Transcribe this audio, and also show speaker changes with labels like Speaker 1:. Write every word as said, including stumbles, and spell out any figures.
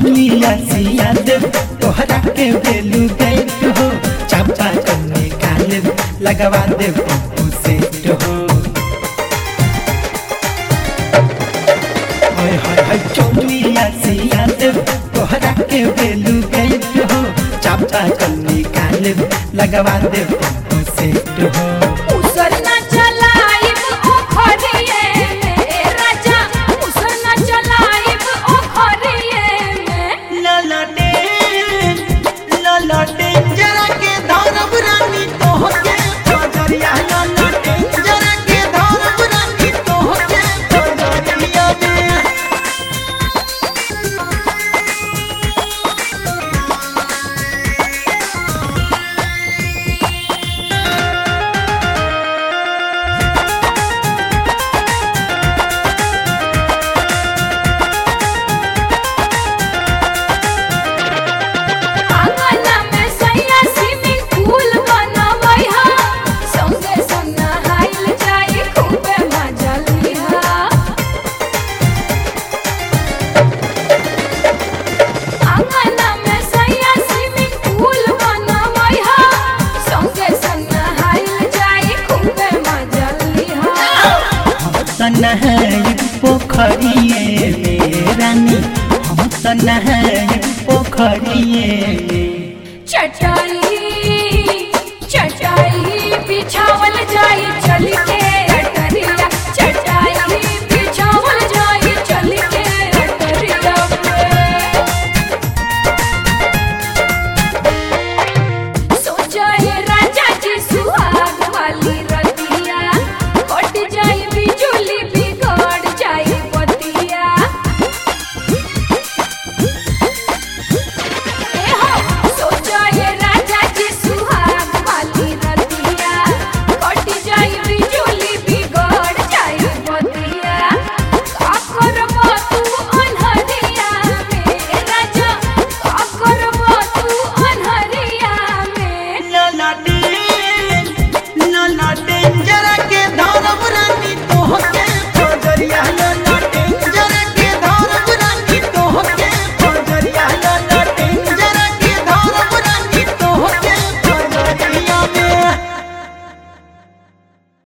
Speaker 1: चोलिया सिया देव तोहरा के बेलू गेट हो चापा कन्ने काले लगवा देव पंपू सेट हो हाय हाय हाय चोलिया सिया देव तोहरा के बेलू गेट हो चापा कन्ने काले लगवा देव पंपू सेट हो पोखरिए में रानी हम तो नहाए पोखरिए में
Speaker 2: चटाई चटाई बिछावल जाई चल के